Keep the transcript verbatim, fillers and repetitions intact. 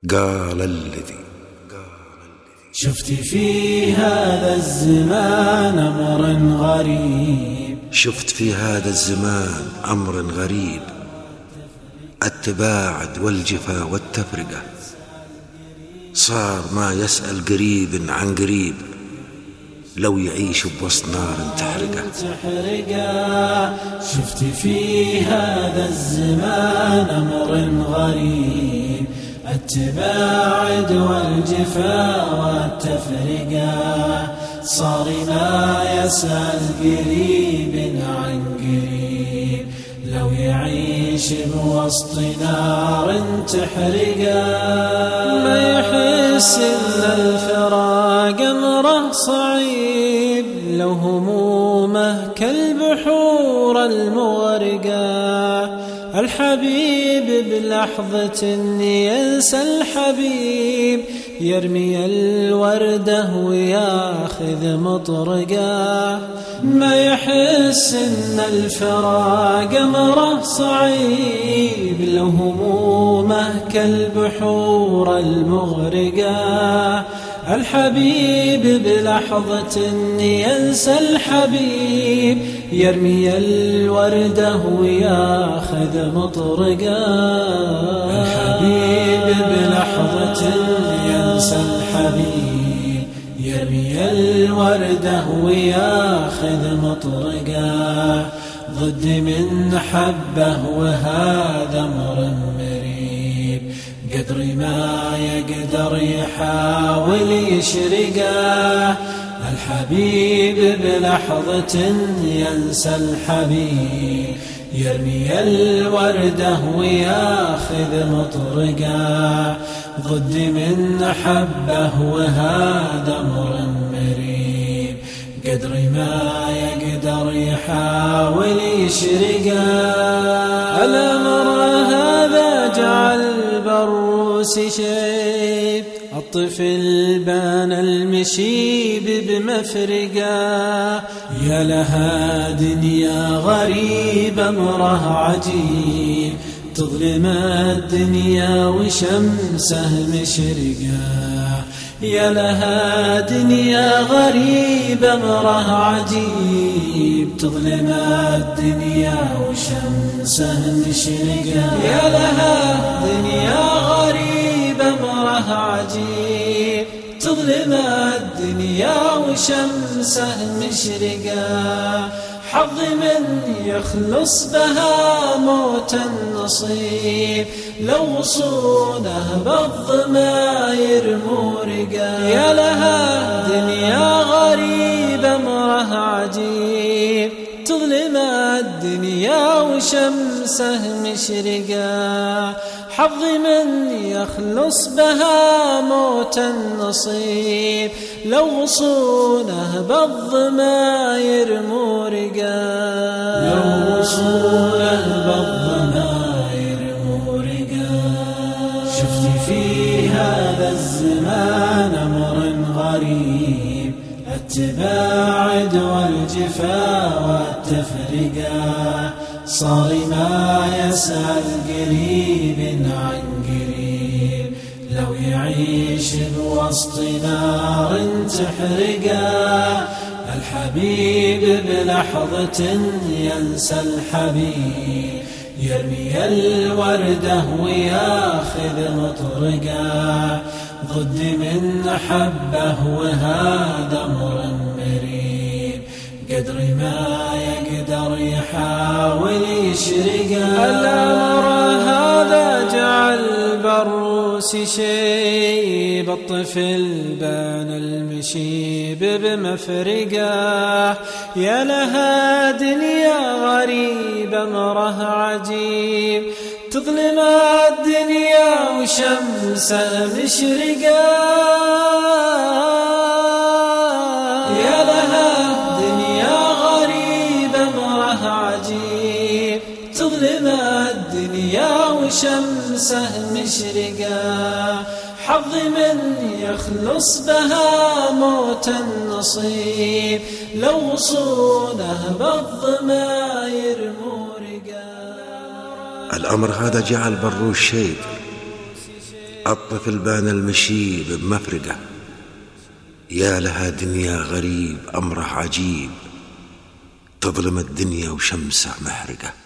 قال الذي شفت في هذا الزمان أمر غريب شفت في هذا الزمان أمر غريب، التباعد والجفا والتفرقة، صار ما يسأل قريب عن قريب، لو يعيش بوسط نار تحرقه. شفت في هذا الزمان أمر غريب، التباعد والجفا والتفرقة، صار ما يسأل قريب عن قريب، لو يعيش بوسط نار تحرقه. ما يحس إن الفراق أمره صعيب، لو همومه كالبحور المغرقة، الحبيب بلحظة ينسى الحبيب، يرمي الوردة وياخذ مطرقة. ما يحس إن الفراق أمره صعيب، لو همومه كالبحور المغرقة، الحبيب بلحظة ينسى الحبيب، يرمي الوردة وياخذ مطرقة. الحبيب بلحظة ينسى الحبيب، يرمي الوردة وياخذ مطرقة. ضد من حبه وهذا أمر مريب، قدر ما يقدر يحاول يشرقه. الحبيب بلحظة ينسى الحبيب، يرمي الوردة وياخذ مطرقة. ضد من حبه وهذا أمر مريب، قدر ما يقدر يحاول يشرقه. الأمر هذا جعل البروس شيب، الطفل بان المشيب بمفرقة. يا لها دنيا غريبة أمره عجيب، تظلم الدنيا وشمسه مشرقة. يا لها دنيا غريبة أمره عجيب، تظلم الدنيا وشمسه مشرقة. يا لها دنيا غريبة أمره عجيب، تظلم الدنيا وشمسه مشرقة. حظ من يخلص بها موت النصيب، لو وصوله بالضماير مورقة. يا لها دنيا غريبة أمره عجيب، تظلم الدنيا وشمسه مشرقة. حظ من يخلص بها موت النصيب، لو وصوله بالضماير مورقة. لو وصوله بالضماير مورقة. شفت في هذا الزمان أمر غريب، التباعد والجفا والتفرقة، صار ما يسأل قريب عن قريب، لو يعيش بوسط نار تحرقه. الحبيب بلحظة ينسى الحبيب، يرمي الوردة وياخذ مطرقة. ضد من حبه وهذا أمر مريب، قدر ما يقدر يحاول يشرقه. الأمر هذا جعل البروس شيب، الطفل بان المشيب بمفرقة. يا لها دنيا غريبة أمره عجيب، تظلم الدنيا وشمسها مشرقة. يا لها دنيا غريبة أمره عجيب، تظلم الدنيا وشمسه مشرقة. حظ من يخلص بها موت النصيب، لو وصوله بالضماير مورقة. الأمر هذا جعل بروس شيب، الطفل البان المشيب بمفرقة، يا لها دنيا غريب أمره عجيب، تظلم الدنيا وشمسه محرقة.